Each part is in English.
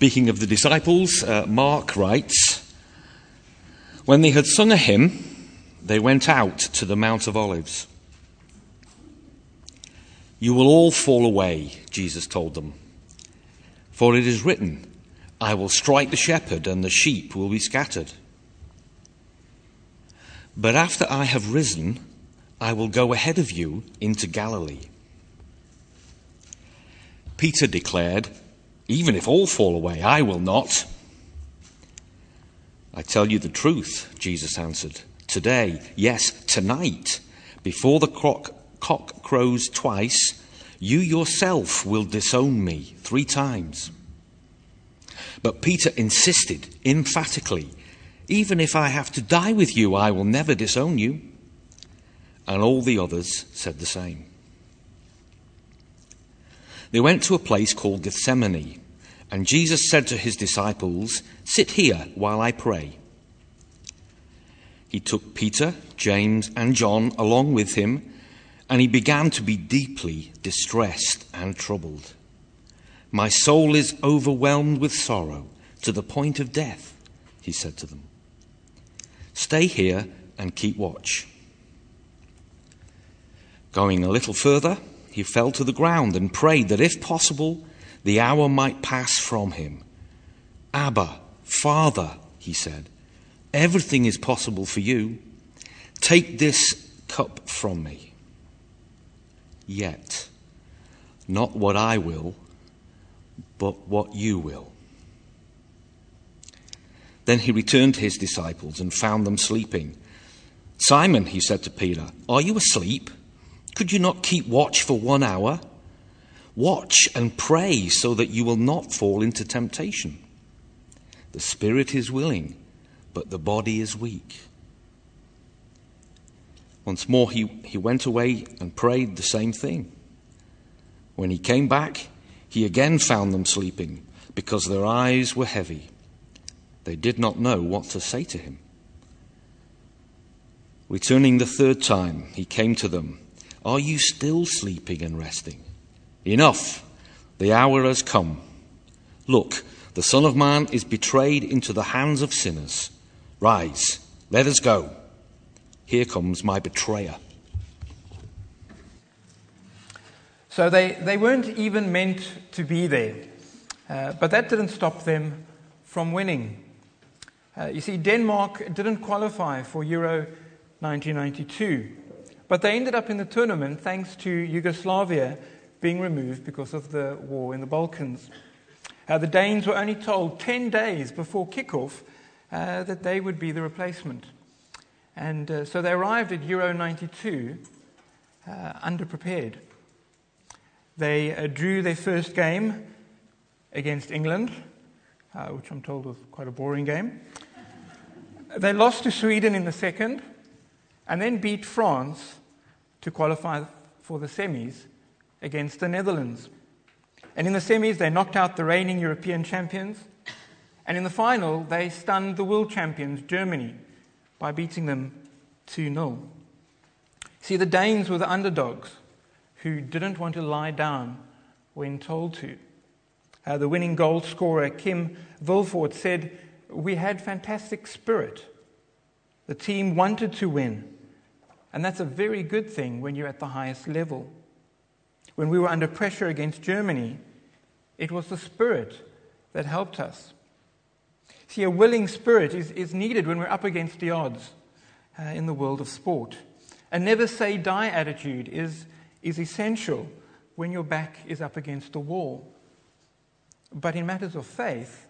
Speaking of the disciples, Mark writes, "When they had sung a hymn, they went out to the Mount of Olives. 'You will all fall away,' Jesus told them, 'for it is written, I will strike the shepherd and the sheep will be scattered. But after I have risen, I will go ahead of you into Galilee.' Peter declared, 'Even if all fall away, I will not.' 'I tell you the truth,' Jesus answered. 'Today, yes, tonight, before the cock crows twice, you yourself will disown me 3 times. But Peter insisted emphatically, 'Even if I have to die with you, I will never disown you.' And all the others said the same. They went to a place called Gethsemane, and Jesus said to his disciples, 'Sit here while I pray.' He took Peter, James, and John along with him, and he began to be deeply distressed and troubled. 'My soul is overwhelmed with sorrow to the point of death,' he said to them. 'Stay here and keep watch.' Going a little further, he fell to the ground and prayed that if possible, the hour might pass from him. 'Abba, Father,' he said, 'everything is possible for you. Take this cup from me. Yet, not what I will, but what you will.' Then he returned to his disciples and found them sleeping. 'Simon,' he said to Peter, 'are you asleep? Could you not keep watch for 1 hour? Watch and pray so that you will not fall into temptation. The spirit is willing, but the body is weak.' Once more he went away and prayed the same thing. When he came back, he again found them sleeping because their eyes were heavy. They did not know what to say to him. Returning the 3rd time, he came to them. 'Are you still sleeping and resting? Enough, the hour has come. Look, the Son of Man is betrayed into the hands of sinners. Rise, let us go. Here comes my betrayer.'" So they weren't even meant to be there. But that didn't stop them from winning. You see, Denmark didn't qualify for Euro 1992. But they ended up in the tournament thanks to Yugoslavia being removed because of the war in the Balkans. The Danes were only told 10 days before kickoff that they would be the replacement. And so they arrived at Euro 92 underprepared. They drew their first game against England, which I'm told was quite a boring game. They lost to Sweden in the second, and then beat France to qualify for the semis against the Netherlands. And in the semis, they knocked out the reigning European champions. And in the final, they stunned the world champions, Germany, by beating them 2-0. See, the Danes were the underdogs who didn't want to lie down when told to. The winning goal scorer, Kim Vilvoort, said, "We had fantastic spirit. The team wanted to win. And that's a very good thing when you're at the highest level. When we were under pressure against Germany, it was the spirit that helped us." See, a willing spirit is needed when we're up against the odds in the world of sport. A never say die attitude is essential when your back is up against the wall. But in matters of faith,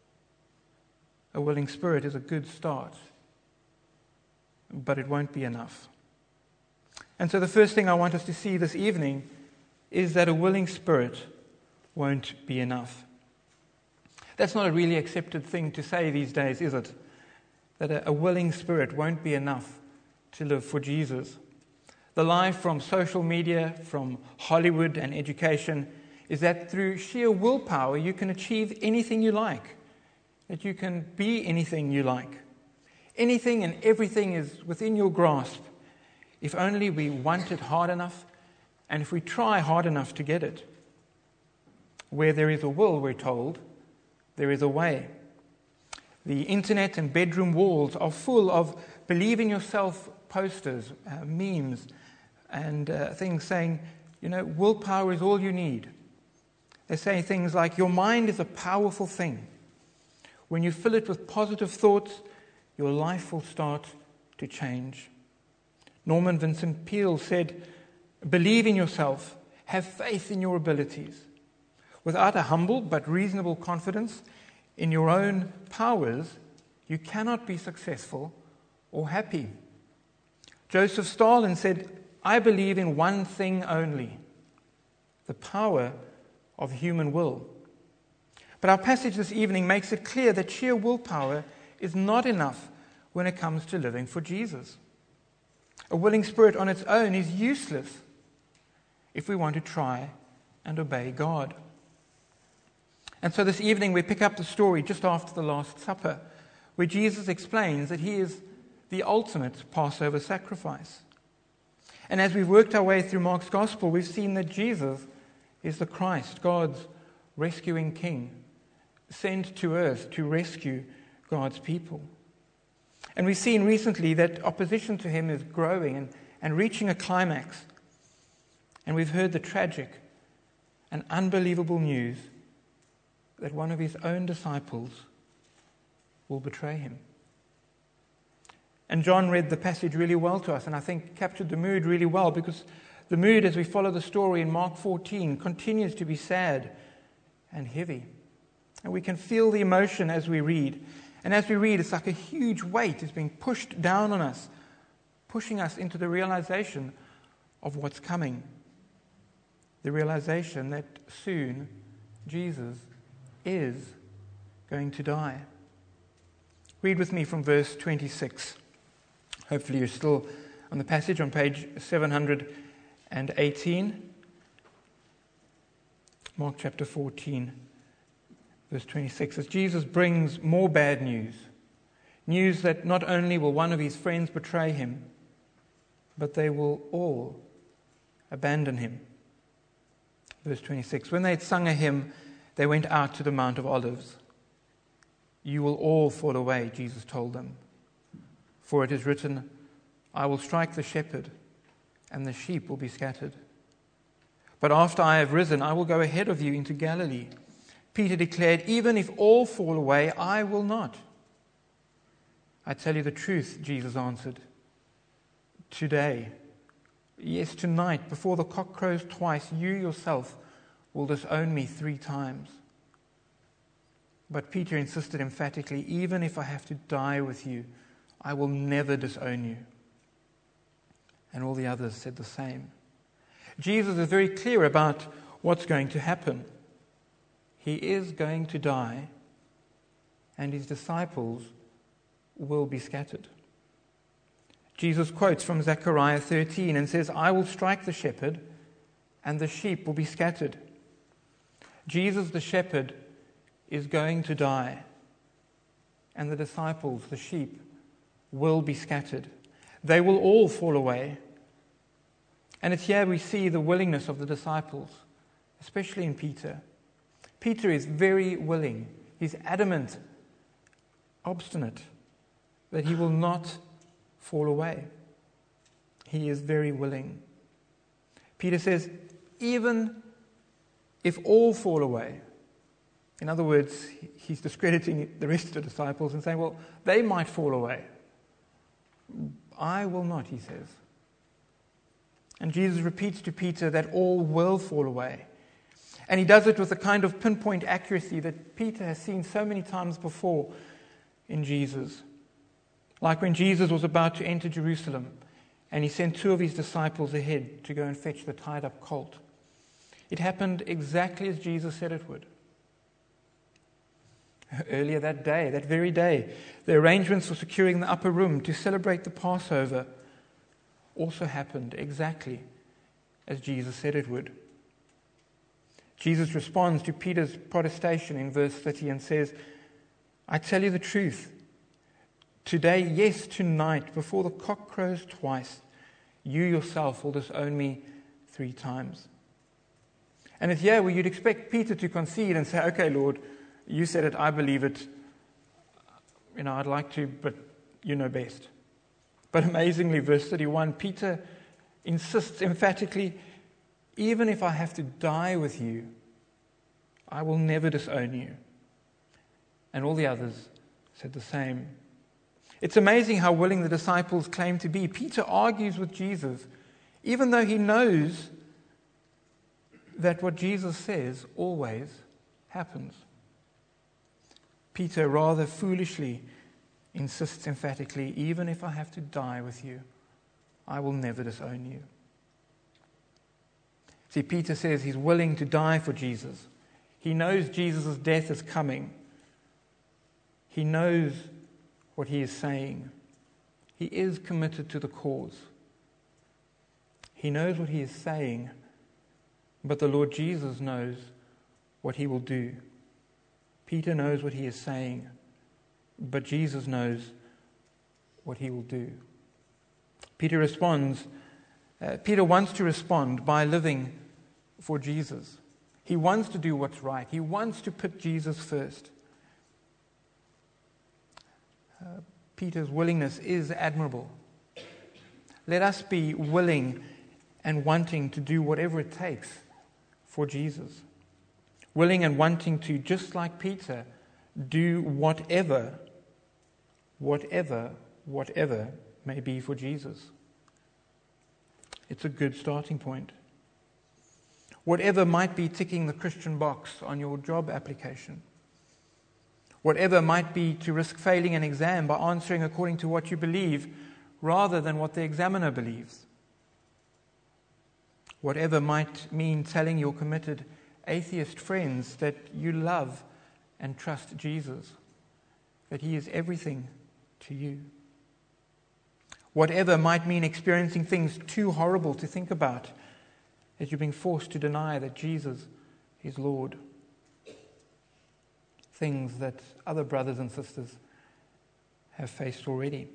a willing spirit is a good start. But it won't be enough. And so the first thing I want us to see this evening is that a willing spirit won't be enough. That's not a really accepted thing to say these days, is it? That a willing spirit won't be enough to live for Jesus. The lie from social media, from Hollywood and education is that through sheer willpower you can achieve anything you like, that you can be anything you like. Anything and everything is within your grasp if only we want it hard enough and if we try hard enough to get it. Where there is a will, we're told, there is a way. The internet and bedroom walls are full of believe in yourself posters, memes, and things saying, willpower is all you need. They say things like, your mind is a powerful thing. When you fill it with positive thoughts, your life will start to change. Norman Vincent Peale said, believe in yourself, have faith in your abilities. Without a humble but reasonable confidence in your own powers, you cannot be successful or happy. Joseph Stalin said, I believe in one thing only, the power of human will. But our passage this evening makes it clear that sheer willpower is not enough when it comes to living for Jesus. A willing spirit on its own is useless if we want to try and obey God. And so this evening we pick up the story just after the Last Supper, where Jesus explains that he is the ultimate Passover sacrifice. And as we've worked our way through Mark's Gospel, we've seen that Jesus is the Christ, God's rescuing King, sent to earth to rescue God's people. And we've seen recently that opposition to him is growing and reaching a climax. And we've heard the tragic and unbelievable news that one of his own disciples will betray him. And John read the passage really well to us, and I think captured the mood really well, because the mood as we follow the story in Mark 14 continues to be sad and heavy. And we can feel the emotion as we read. And as we read, it's like a huge weight is being pushed down on us, pushing us into the realization of what's coming. The realization that soon Jesus is going to die. Read with me from verse 26. Hopefully you're still on the passage on page 718. Mark chapter 14, verse 26. As Jesus brings more bad news, news that not only will one of his friends betray him, but they will all abandon him. Verse 26. When they had sung a hymn, they went out to the Mount of Olives. You will all fall away, Jesus told them. For it is written, I will strike the shepherd, and the sheep will be scattered. But after I have risen, I will go ahead of you into Galilee. Peter declared, even if all fall away, I will not. I tell you the truth, Jesus answered. Today, yes, tonight, before the cock crows twice, you yourself will disown me 3 times. But Peter insisted emphatically, even if I have to die with you, I will never disown you. And all the others said the same. Jesus is very clear about what's going to happen. He is going to die, and his disciples will be scattered. Jesus quotes from Zechariah 13 and says, I will strike the shepherd, and the sheep will be scattered. Jesus, the shepherd, is going to die, and the disciples, the sheep, will be scattered. They will all fall away. And it's here we see the willingness of the disciples, especially in Peter. Peter is very willing. He's adamant, obstinate, that he will not fall away. He is very willing. Peter says, even if all fall away, in other words, he's discrediting the rest of the disciples and saying, well, they might fall away. I will not, he says. And Jesus repeats to Peter that all will fall away. And he does it with a kind of pinpoint accuracy that Peter has seen so many times before in Jesus. Like when Jesus was about to enter Jerusalem and he sent 2 of his disciples ahead to go and fetch the tied-up colt. It happened exactly as Jesus said it would. Earlier that day, that very day, the arrangements for securing the upper room to celebrate the Passover also happened exactly as Jesus said it would. Jesus responds to Peter's protestation in verse 30 and says, I tell you the truth. Today, yes, tonight, before the cock crows twice, you yourself will disown me 3 times. And it's here where you'd expect Peter to concede and say, okay, Lord, You said it, I believe it. I'd like to, but you know best. But amazingly, verse 31, Peter insists emphatically, even if I have to die with you, I will never disown you. And all the others said the same. It's amazing how willing the disciples claim to be. Peter argues with Jesus, even though he knows that what Jesus says always happens. Peter rather foolishly insists emphatically, even if I have to die with you, I will never disown you. See, Peter says he's willing to die for Jesus. He knows Jesus' death is coming. He knows what he is saying. He is committed to the cause. He knows what he is saying, but the Lord Jesus knows what he will do. Peter knows what he is saying, but Jesus knows what he will do. Peter wants to respond by living for Jesus. He wants to do what's right. He wants to put Jesus first. Peter's willingness is admirable. Let us be willing and wanting to do whatever it takes for Jesus. Willing and wanting to, just like Peter, do whatever may be for Jesus. It's a good starting point. Whatever might be ticking the Christian box on your job application. Whatever might be to risk failing an exam by answering according to what you believe rather than what the examiner believes. Whatever might mean telling your committed atheist friends that you love and trust Jesus, that he is everything to you. Whatever might mean experiencing things too horrible to think about as you're being forced to deny that Jesus is Lord. Things that other brothers and sisters have faced already.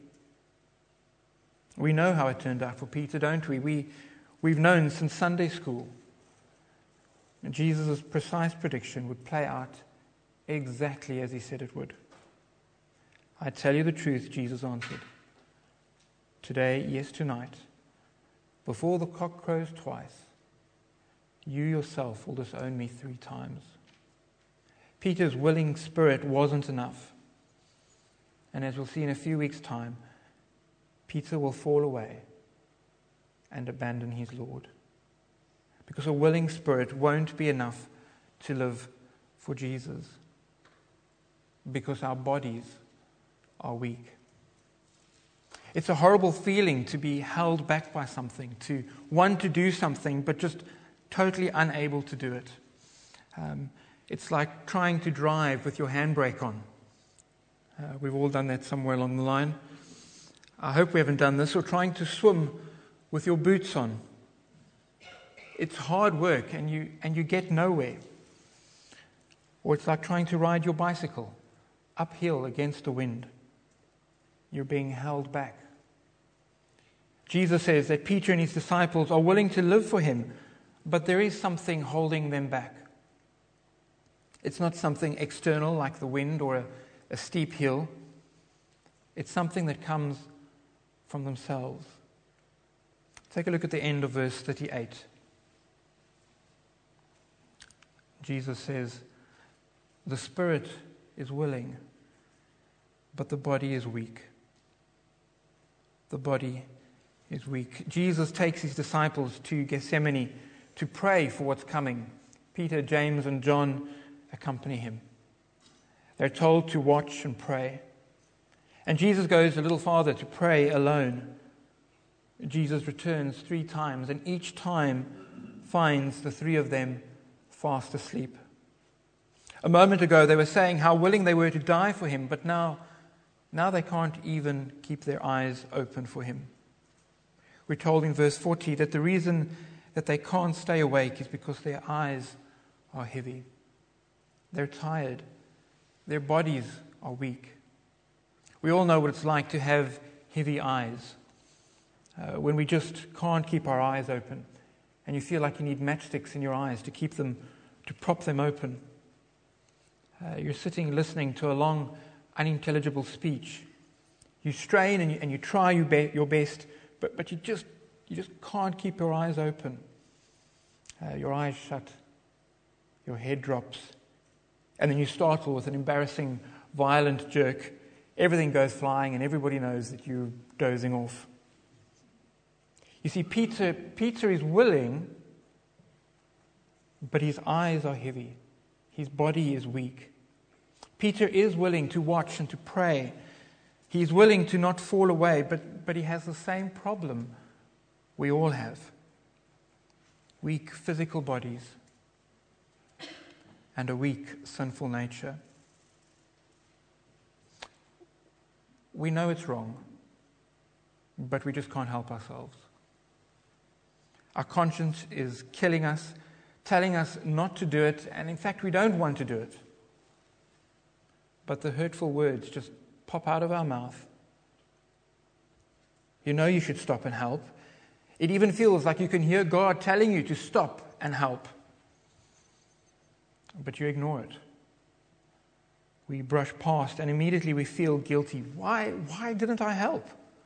We know how it turned out for Peter, don't we? We've known since Sunday school that Jesus' precise prediction would play out exactly as he said it would. I tell you the truth, Jesus answered. Today, yes, tonight, before the cock crows twice, you yourself will disown me 3 times. Peter's willing spirit wasn't enough. And as we'll see in a few weeks' time, Peter will fall away and abandon his Lord. Because a willing spirit won't be enough to live for Jesus. Because our bodies are weak. It's a horrible feeling to be held back by something, to want to do something, but just totally unable to do it. It's like trying to drive with your handbrake on. We've all done that somewhere along the line. I hope we haven't done this. Or trying to swim with your boots on. It's hard work and you get nowhere. Or it's like trying to ride your bicycle uphill against the wind. You're being held back. Jesus says that Peter and his disciples are willing to live for him, but there is something holding them back. It's not something external like the wind or a steep hill. It's something that comes from themselves. Take a look at the end of verse 38. Jesus says, the spirit is willing, but the body is weak. The body is weak. Jesus takes his disciples to Gethsemane to pray for what's coming. Peter, James, and John accompany him. They're told to watch and pray. And Jesus goes a little farther to pray alone. Jesus returns 3 times, and each time finds the 3 of them fast asleep. A moment ago they were saying how willing they were to die for him, but now they can't even keep their eyes open for him. We're told in verse 40 that the reason that they can't stay awake is because their eyes are heavy. They're tired. Their bodies are weak. We all know what it's like to have heavy eyes. When we just can't keep our eyes open, and you feel like you need matchsticks in your eyes to prop them open. You're sitting listening to a long, unintelligible speech. You strain and you try your best, but you just can't keep your eyes open. Your eyes shut. Your head drops. And then you startle with an embarrassing, violent jerk. Everything goes flying and everybody knows that you're dozing off. You see, Peter is willing, but his eyes are heavy. His body is weak. Peter is willing to watch and to pray. He is willing to not fall away, but he has the same problem we all have. Weak physical bodies and a weak sinful nature. We know it's wrong, but we just can't help ourselves. Our conscience is killing us, telling us not to do it, and in fact we don't want to do it. But the hurtful words just pop out of our mouth. You know you should stop and help. It even feels like you can hear God telling you to stop and help. But you ignore it. We brush past and immediately we feel guilty. Why didn't I help?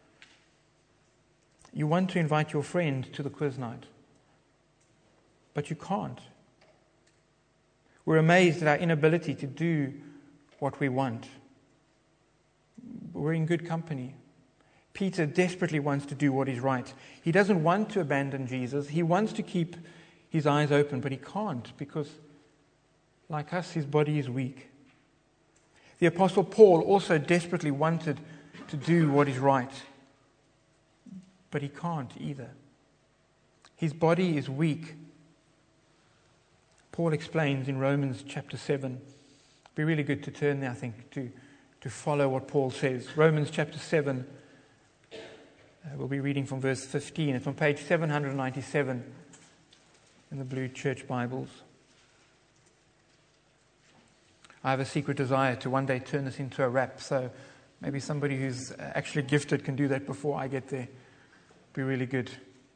You want to invite your friend to the quiz night, but you can't. We're amazed at our inability to do what we want. We're in good company. Peter desperately wants to do what is right. He doesn't want to abandon Jesus. He wants to keep his eyes open, but he can't because, like us, his body is weak. The Apostle Paul also desperately wanted to do what is right, but he can't either. His body is weak. Paul explains in Romans chapter 7. It'd be really good to turn there, I think, to follow what Paul says. Romans chapter 7, we'll be reading from verse 15. It's on page 797 in the Blue Church Bibles. I have a secret desire to one day turn this into a rap, so maybe somebody who's actually gifted can do that before I get there. Be really good.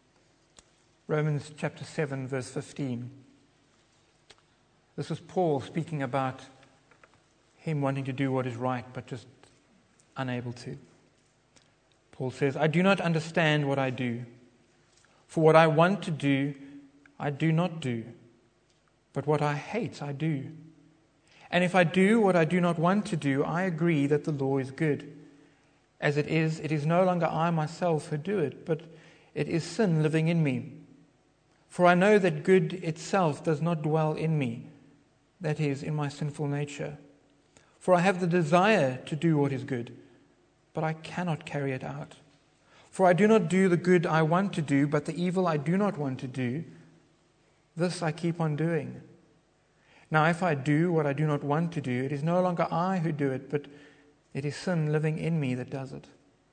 Romans chapter 7, verse 15. This is Paul speaking about him wanting to do what is right, but just unable to. Paul says, I do not understand what I do. For what I want to do, I do not do. But what I hate, I do. And if I do what I do not want to do, I agree that the law is good. As it is no longer I myself who do it, but it is sin living in me. For I know that good itself does not dwell in me, that is, in my sinful nature. For I have the desire to do what is good, but I cannot carry it out. For I do not do the good I want to do, but the evil I do not want to do, this I keep on doing. Now if I do what I do not want to do, it is no longer I who do it, but it is sin living in me that does it.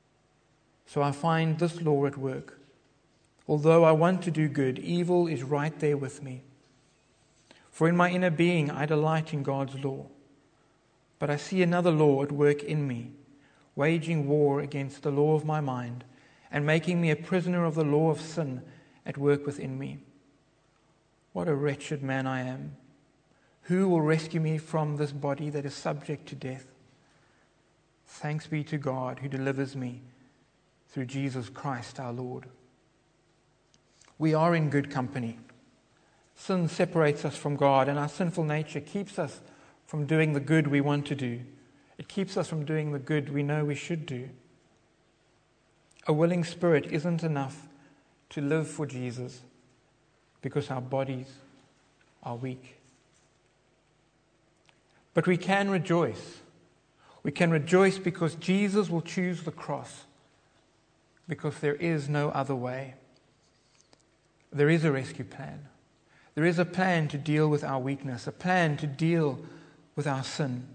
So I find this law at work. Although I want to do good, evil is right there with me. For in my inner being I delight in God's law. But I see another law at work in me, waging war against the law of my mind, and making me a prisoner of the law of sin at work within me. What a wretched man I am! Who will rescue me from this body that is subject to death? Thanks be to God who delivers me through Jesus Christ our Lord. We are in good company. Sin separates us from God, and our sinful nature keeps us from doing the good we want to do. It keeps us from doing the good we know we should do. A willing spirit isn't enough to live for Jesus because our bodies are weak. But we can rejoice. We can rejoice because Jesus will choose the cross, because there is no other way. There is a rescue plan. There is a plan to deal with our weakness, a plan to deal with our sin.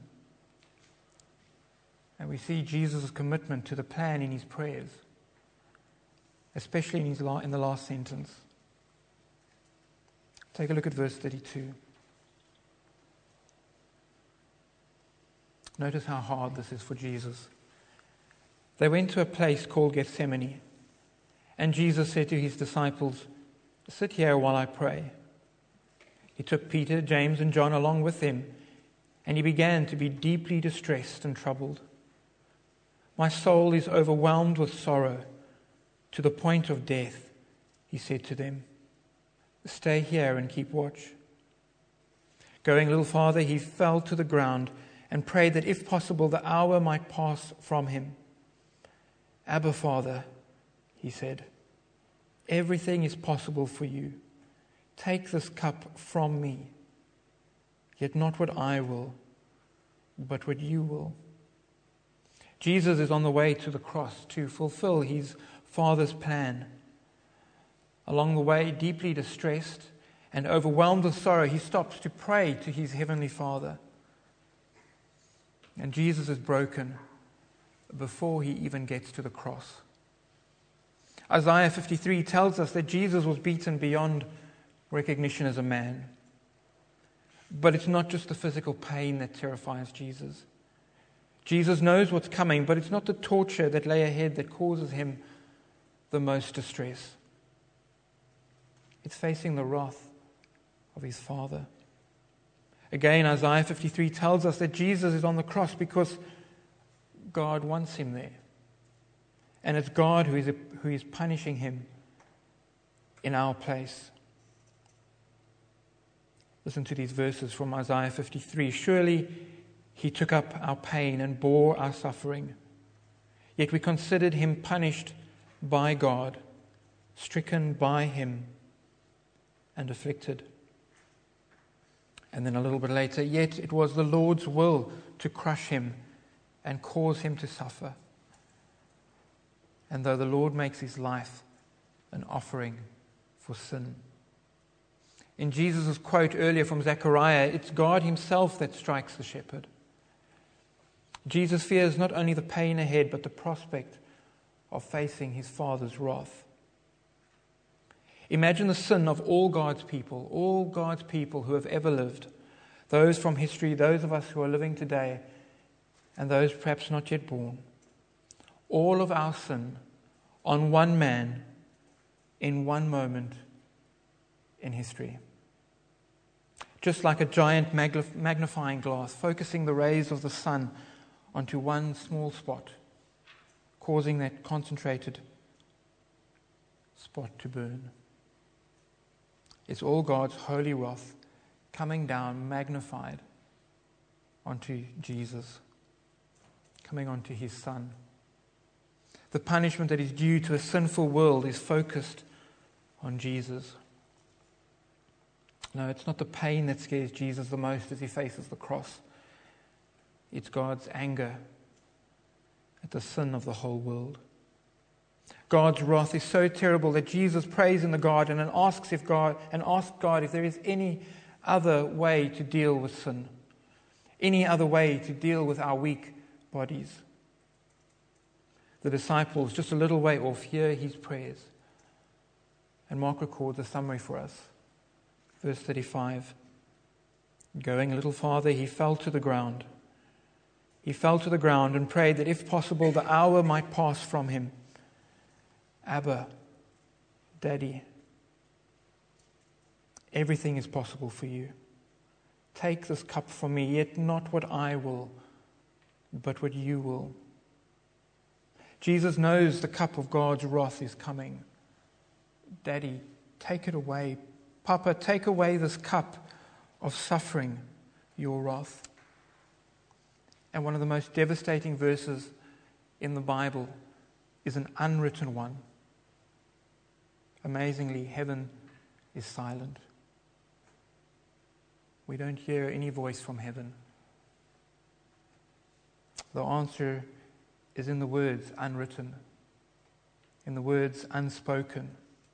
And we see Jesus' commitment to the plan in his prayers, especially in the last sentence. Take a look at verse 32. Notice how hard this is for Jesus. They went to a place called Gethsemane, and Jesus said to his disciples, "Sit here while I pray." He took Peter, James, and John along with him, and he began to be deeply distressed and troubled. My soul is overwhelmed with sorrow to the point of death, he said to them. Stay here and keep watch. Going a little farther, he fell to the ground and prayed that if possible the hour might pass from him. Abba, Father, he said, everything is possible for you. Take this cup from me, yet not what I will, but what you will. Jesus is on the way to the cross to fulfill his Father's plan. Along the way, deeply distressed and overwhelmed with sorrow, he stops to pray to his heavenly Father. And Jesus is broken before he even gets to the cross. Isaiah 53 tells us that Jesus was beaten beyond recognition as a man. But it's not just the physical pain that terrifies Jesus. Jesus knows what's coming, but it's not the torture that lay ahead that causes him the most distress. It's facing the wrath of his Father. Again, Isaiah 53 tells us that Jesus is on the cross because God wants him there. And it's God who is punishing him in our place. Listen to these verses from Isaiah 53. Surely he took up our pain and bore our suffering. Yet we considered him punished by God, stricken by him, and afflicted. And then a little bit later, yet it was the Lord's will to crush him and cause him to suffer. And though the Lord makes his life an offering for sin. In Jesus' quote earlier from Zechariah, it's God himself that strikes the shepherd. Jesus fears not only the pain ahead, but the prospect of facing his Father's wrath. Imagine the sin of all God's people who have ever lived, those from history, those of us who are living today, and those perhaps not yet born. All of our sin on one man in one moment in history. Just like a giant magnifying glass, focusing the rays of the sun onto one small spot, causing that concentrated spot to burn. It's all God's holy wrath coming down, magnified onto Jesus, coming onto his Son. The punishment that is due to a sinful world is focused on Jesus. No, it's not the pain that scares Jesus the most as he faces the cross. It's God's anger at the sin of the whole world. God's wrath is so terrible that Jesus prays in the garden and asks God if there is any other way to deal with sin, any other way to deal with our weak bodies. The disciples, just a little way off, hear his prayers. And Mark records a summary for us. Verse 35. Going a little farther, he fell to the ground. He fell to the ground and prayed that if possible the hour might pass from him. Abba, Daddy, everything is possible for you. Take this cup from me, yet not what I will, but what you will. Jesus knows the cup of God's wrath is coming. Daddy, take it away. Papa, take away this cup of suffering, your wrath. And one of the most devastating verses in the Bible is an unwritten one. Amazingly, heaven is silent. We don't hear any voice from heaven. The answer is in the words unwritten, in the words unspoken.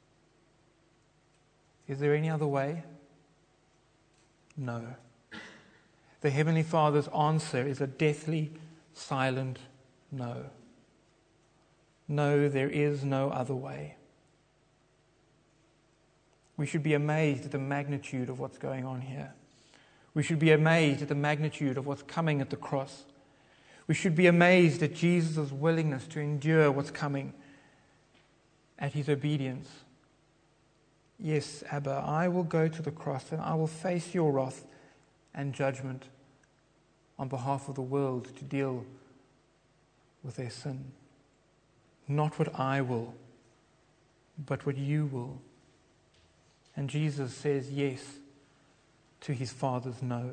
Is there any other way? No. The Heavenly Father's answer is a deathly, silent no. No, there is no other way. We should be amazed at the magnitude of what's going on here. We should be amazed at the magnitude of what's coming at the cross. We should be amazed at Jesus' willingness to endure what's coming, at his obedience. Yes, Abba, I will go to the cross and I will face your wrath and judgment on behalf of the world to deal with their sin. Not what I will, but what you will. And Jesus says yes to his Father's no.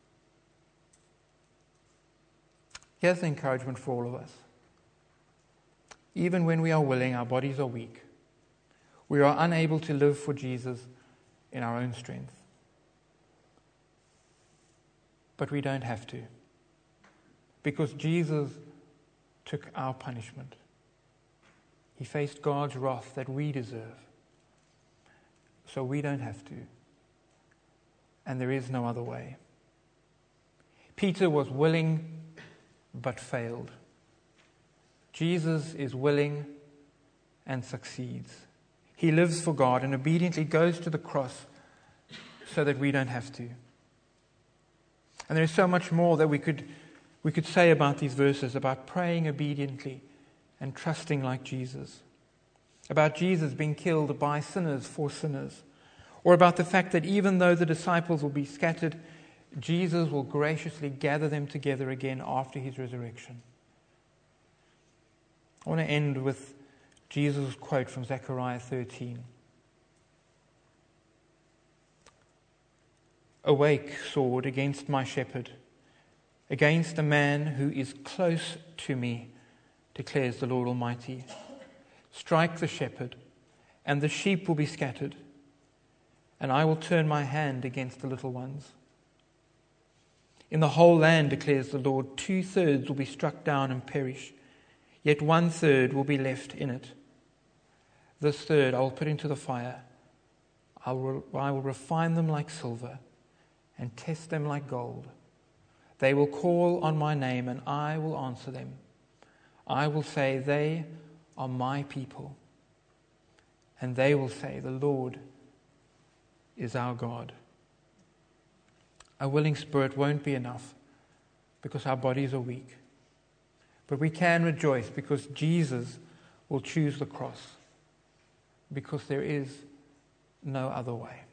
Here's the encouragement for all of us. Even when we are willing, our bodies are weak. We are unable to live for Jesus in our own strength. But we don't have to. Because Jesus took our punishment. He faced God's wrath that we deserve. So we don't have to. And there is no other way. Peter was willing but failed. Jesus is willing and succeeds. He lives for God and obediently goes to the cross so that we don't have to. And there is so much more that we could say about these verses, about praying obediently and trusting like Jesus, about Jesus being killed by sinners for sinners, or about the fact that even though the disciples will be scattered, Jesus will graciously gather them together again after his resurrection. I want to end with Jesus' quote from Zechariah 13. Awake, sword, against my shepherd, against a man who is close to me, declares the Lord Almighty. Strike the shepherd, and the sheep will be scattered, and I will turn my hand against the little ones. In the whole land, declares the Lord, 2/3 will be struck down and perish, yet 1/3 will be left in it. This third I will put into the fire. I will refine them like silver and test them like gold. They will call on my name, and I will answer them. I will say, they are my people. And they will say, the Lord is our God. A willing spirit won't be enough because our bodies are weak. But we can rejoice because Jesus will choose the cross, because there is no other way.